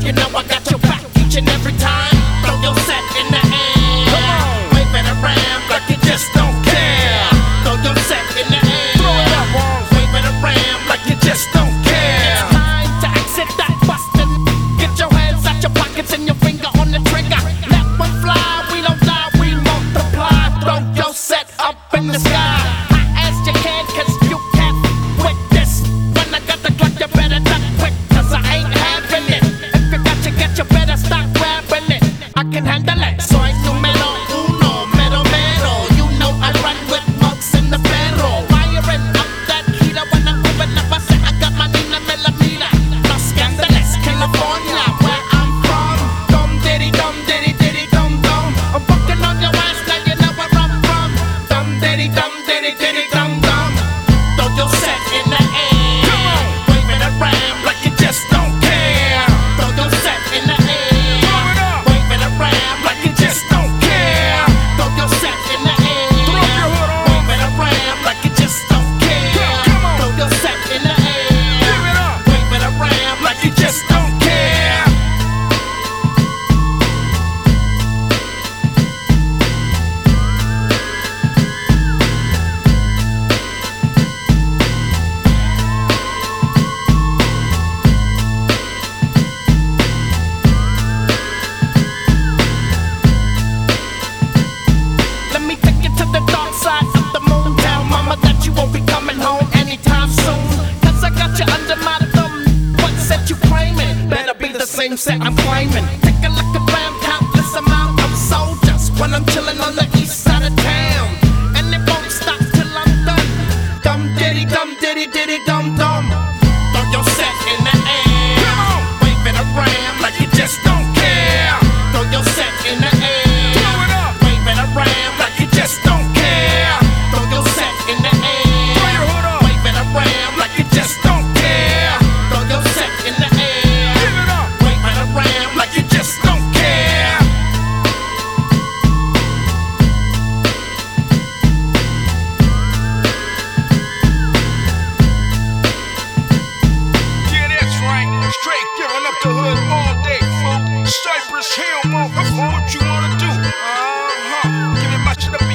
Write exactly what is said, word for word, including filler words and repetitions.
You know I got your back each and every time. Throw your set in the air, wave it around like you just don't care. Throw your set in the air, wave it around like you just don't care. It's time to exit that bustin'. Get your hands out your pockets and your finger on the trigger. Let one fly, we don't die, we multiply. Throw your set up in the sky, high as you can, cause you can't quit this. When I got the clock, you better duck quick, cause I ain't having it. If you got you get, you better stop grabbing it. I can handle it, soy numero uno, mero mero. You know I run with mugs in the barrel. Firing up that heater when I'm moving up. I say I got my Nina Melamina. Los Angeles, California, where I'm from. Dum diddy dum diddy diddy dum dum. I'm fucking on your ass, now you know where I'm from. Dum diddy dum diddy diddy dum dum. Throw your set in the air, wave it around like you just don't care. Throw your set in the air, wave it around like you just don't care. Throw your set in the air, wave it around like you just don't care. Throw your set in the air, wave it around like you just don't care. Let me take you to the dark side of the moon. Tell mama that you won't be coming home anytime soon. Cause I got you under my thumb. What set you claiming? Better be the same set I'm claiming. Take a look around, countless amount of soldiers when I'm chilling on the east side of town. And it won't stop till I'm done. Dum diddy dum diddy diddy dum dum. Throw your set in the air, wave it around like you just don't care. Throw your set in the air, wave it around like you just don't care. Throw your set in the air, wave it around like you just don't care. Throw your set in the air, wave it around like you just don't care. Yeah, that's right. Straight giving up the hood all day, fool. Cypress Hill, motherfucker, what you wanna do? Uh-huh. Give it much to the